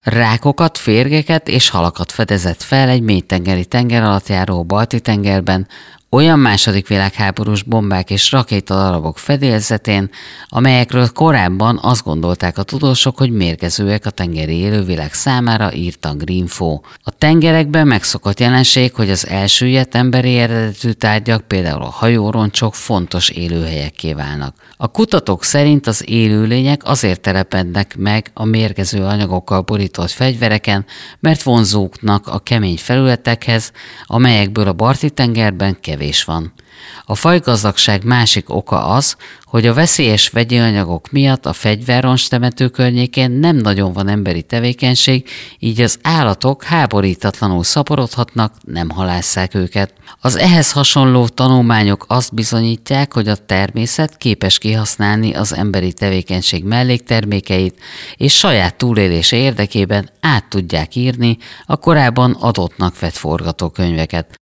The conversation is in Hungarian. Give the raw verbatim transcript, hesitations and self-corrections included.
Rákokat, férgeket és halakat fedezett fel egy mélytengeri tengeralattjáró Balti-tengerben, olyan második világháborús bombák és rakétadarabok fedélzetén, amelyekről korábban azt gondolták a tudósok, hogy mérgezőek a tengeri élővilág számára, írta Greenfo. A tengerekben megszokott jelenség, hogy az elsüllyedt emberi eredetű tárgyak, például a hajóroncsok fontos élőhelyekké válnak. A kutatók szerint az élőlények azért telepednek meg a mérgező anyagokkal borított fegyvereken, mert vonzóknak a kemény felületekhez, amelyekből a Balti-tengerben kevés van. A fajgazdagság másik oka az, hogy a veszélyes vegyi anyagok miatt a fegyverroncstemető környékén nem nagyon van emberi tevékenység, így az állatok háborítatlanul szaporodhatnak, nem halásszák őket. Az ehhez hasonló tanulmányok azt bizonyítják, hogy a természet képes kihasználni az emberi tevékenység melléktermékeit, és saját túlélése érdekében át tudják írni a korábban adottnak vett forgatókönyveket.